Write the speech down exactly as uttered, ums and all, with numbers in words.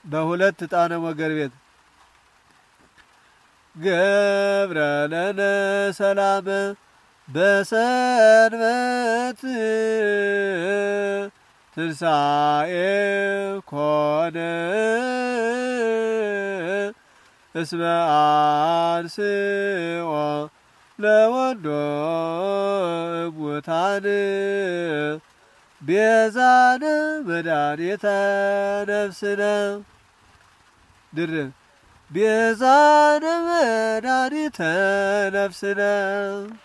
በሁለት ጣነ ሞገር ቤት ገብረ ለነ ሰላም በሰንበት ትንሣኤ ኮነ እስመ አንሥኦ ለወልዶ እሙታን ቤዛነ መድኃኒተ ነፍስነ ድርብ ቤዛነ መድኃኒተ ነፍስነ